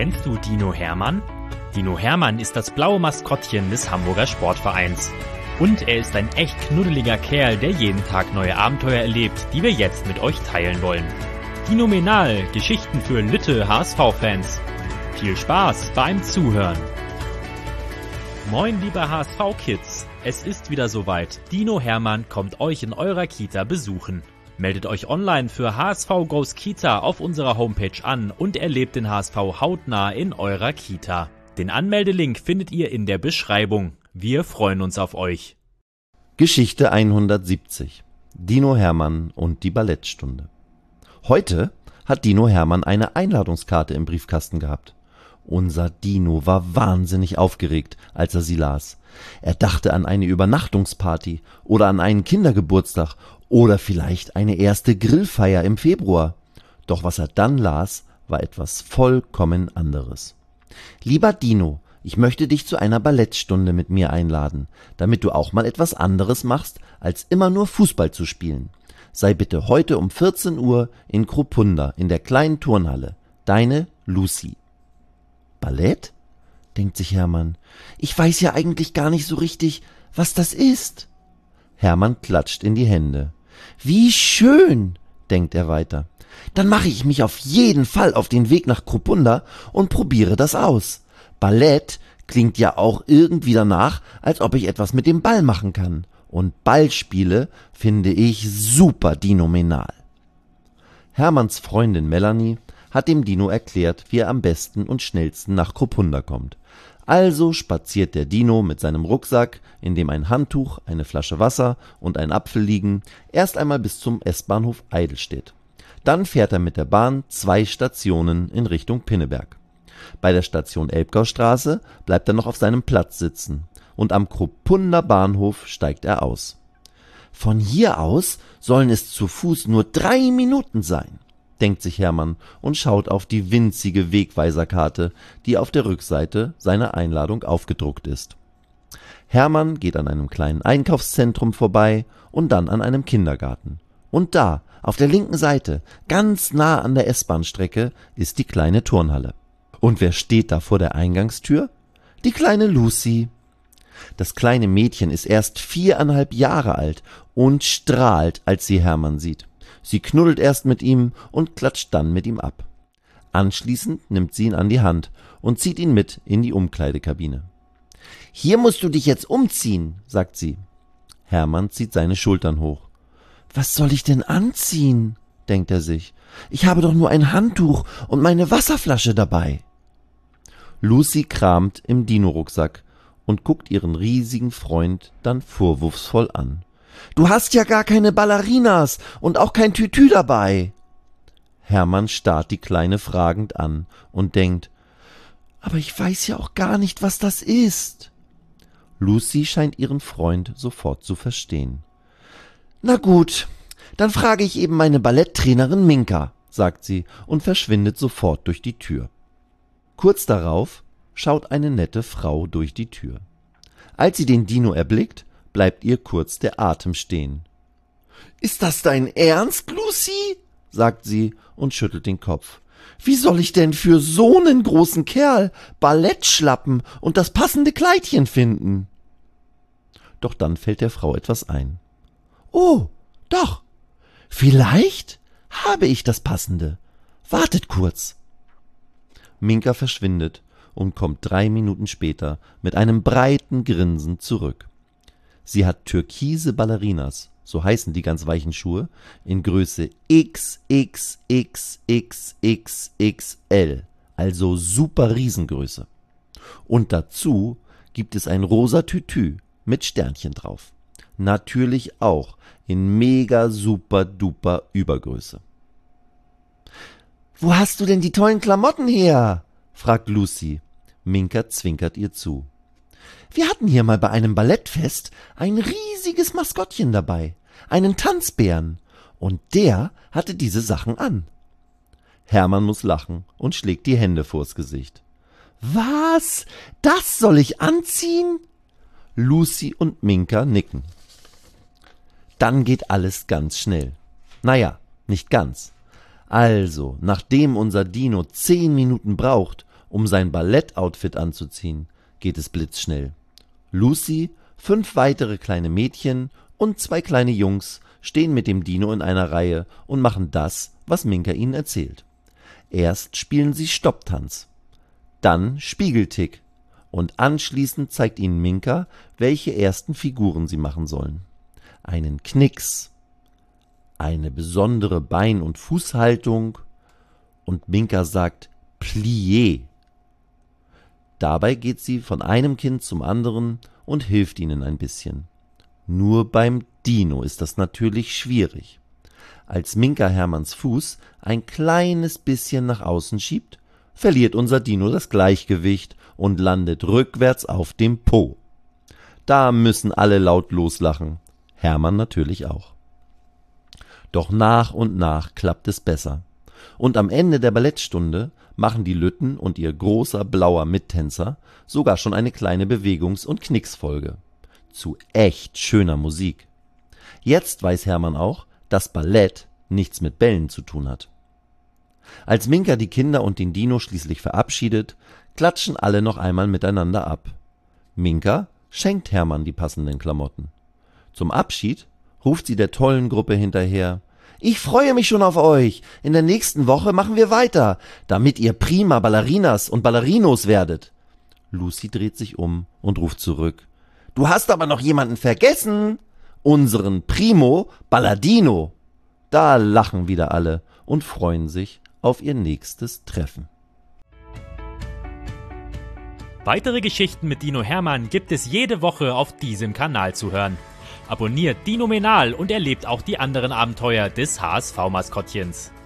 Kennst du Dino Hermann? Dino Hermann ist das blaue Maskottchen des Hamburger Sportvereins. Und er ist ein echt knuddeliger Kerl, der jeden Tag neue Abenteuer erlebt, die wir jetzt mit euch teilen wollen. Dinomenal, Geschichten für Lütte HSV-Fans. Viel Spaß beim Zuhören. Moin liebe HSV-Kids, es ist wieder soweit. Dino Hermann kommt euch in eurer Kita besuchen. Meldet euch online für HSV Goes Kita auf unserer Homepage an und erlebt den HSV hautnah in eurer Kita. Den Anmeldelink findet ihr in der Beschreibung. Wir freuen uns auf euch. Geschichte 170. Dino Hermann und die Ballettstunde. Heute hat Dino Hermann eine Einladungskarte im Briefkasten gehabt. Unser Dino war wahnsinnig aufgeregt, als er sie las. Er dachte an eine Übernachtungsparty oder an einen Kindergeburtstag oder vielleicht eine erste Grillfeier im Februar. Doch was er dann las, war etwas vollkommen anderes. Lieber Dino, ich möchte dich zu einer Ballettstunde mit mir einladen, damit du auch mal etwas anderes machst, als immer nur Fußball zu spielen. Sei bitte heute um 14 Uhr in Kropunda in der kleinen Turnhalle. Deine Lucy. Ballett? Denkt sich Hermann. Ich weiß ja eigentlich gar nicht so richtig, was das ist. Hermann klatscht in die Hände. Wie schön, denkt er weiter. Dann mache ich mich auf jeden Fall auf den Weg nach Kropunda und probiere das aus. Ballett klingt ja auch irgendwie danach, als ob ich etwas mit dem Ball machen kann. Und Ballspiele finde ich super dinomenal. Hermanns Freundin Melanie hat dem Dino erklärt, wie er am besten und schnellsten nach Kropunda kommt. Also spaziert der Dino mit seinem Rucksack, in dem ein Handtuch, eine Flasche Wasser und ein Apfel liegen, erst einmal bis zum S-Bahnhof Eidelstedt. Dann fährt er mit der Bahn 2 Stationen in Richtung Pinneberg. Bei der Station Elbgaustraße bleibt er noch auf seinem Platz sitzen und am Kropunder Bahnhof steigt er aus. Von hier aus sollen es zu Fuß nur 3 Minuten sein, denkt sich Hermann und schaut auf die winzige Wegweiserkarte, die auf der Rückseite seiner Einladung aufgedruckt ist. Hermann geht an einem kleinen Einkaufszentrum vorbei und dann an einem Kindergarten. Und da, auf der linken Seite, ganz nah an der S-Bahn-Strecke, ist die kleine Turnhalle. Und wer steht da vor der Eingangstür? Die kleine Lucy. Das kleine Mädchen ist erst 4,5 Jahre alt und strahlt, als sie Hermann sieht. Sie knuddelt erst mit ihm und klatscht dann mit ihm ab. Anschließend nimmt sie ihn an die Hand und zieht ihn mit in die Umkleidekabine. »Hier musst du dich jetzt umziehen«, sagt sie. Hermann zieht seine Schultern hoch. »Was soll ich denn anziehen?«, denkt er sich. »Ich habe doch nur ein Handtuch und meine Wasserflasche dabei.« Lucy kramt im Dino-Rucksack und guckt ihren riesigen Freund dann vorwurfsvoll an. »Du hast ja gar keine Ballerinas und auch kein Tütü dabei.« Hermann starrt die Kleine fragend an und denkt, »Aber ich weiß ja auch gar nicht, was das ist.« Lucy scheint ihren Freund sofort zu verstehen. »Na gut, dann frage ich eben meine Balletttrainerin Minka«, sagt sie und verschwindet sofort durch die Tür. Kurz darauf schaut eine nette Frau durch die Tür. Als sie den Dino erblickt, bleibt ihr kurz der Atem stehen. »Ist das dein Ernst, Lucy?«, sagt sie und schüttelt den Kopf. »Wie soll ich denn für so einen großen Kerl Ballettschlappen und das passende Kleidchen finden?« Doch dann fällt der Frau etwas ein. »Oh, doch, vielleicht habe ich das Passende. Wartet kurz.« Minka verschwindet und kommt 3 Minuten später mit einem breiten Grinsen zurück. Sie hat türkise Ballerinas, so heißen die ganz weichen Schuhe, in Größe XXXXXXL, also super Riesengröße. Und dazu gibt es ein rosa Tütü mit Sternchen drauf. Natürlich auch in mega super duper Übergröße. »Wo hast du denn die tollen Klamotten her?«, fragt Lucy. Minka zwinkert ihr zu. »Wir hatten hier mal bei einem Ballettfest ein riesiges Maskottchen dabei, einen Tanzbären, und der hatte diese Sachen an.« Hermann muss lachen und schlägt die Hände vors Gesicht. »Was? Das soll ich anziehen?« Lucy und Minka nicken. Dann geht alles ganz schnell. Naja, nicht ganz. Also, nachdem unser Dino 10 Minuten braucht, Um sein Ballettoutfit anzuziehen, geht es blitzschnell. Lucy, 5 weitere kleine Mädchen und 2 kleine Jungs stehen mit dem Dino in einer Reihe und machen das, was Minka ihnen erzählt. Erst spielen sie Stopptanz, dann Spiegeltick und anschließend zeigt ihnen Minka, welche ersten Figuren sie machen sollen. Einen Knicks, eine besondere Bein- und Fußhaltung und Minka sagt Plié. Dabei geht sie von einem Kind zum anderen und hilft ihnen ein bisschen. Nur beim Dino ist das natürlich schwierig. Als Minka Hermanns Fuß ein kleines bisschen nach außen schiebt, verliert unser Dino das Gleichgewicht und landet rückwärts auf dem Po. Da müssen alle laut loslachen, Hermann natürlich auch. Doch nach und nach klappt es besser. Und am Ende der Ballettstunde machen die Lütten und ihr großer blauer Mittänzer sogar schon eine kleine Bewegungs- und Knicksfolge. Zu echt schöner Musik. Jetzt weiß Hermann auch, dass Ballett nichts mit Bällen zu tun hat. Als Minka die Kinder und den Dino schließlich verabschiedet, klatschen alle noch einmal miteinander ab. Minka schenkt Hermann die passenden Klamotten. Zum Abschied ruft sie der tollen Gruppe hinterher: Ich freue mich schon auf euch. In der nächsten Woche machen wir weiter, damit ihr prima Ballerinas und Ballerinos werdet. Lucy dreht sich um und ruft zurück: Du hast aber noch jemanden vergessen. Unseren Primo Balladino. Da lachen wieder alle und freuen sich auf ihr nächstes Treffen. Weitere Geschichten mit Dino Hermann gibt es jede Woche auf diesem Kanal zu hören. Abonniert Dinomenal und erlebt auch die anderen Abenteuer des HSV-Maskottchens.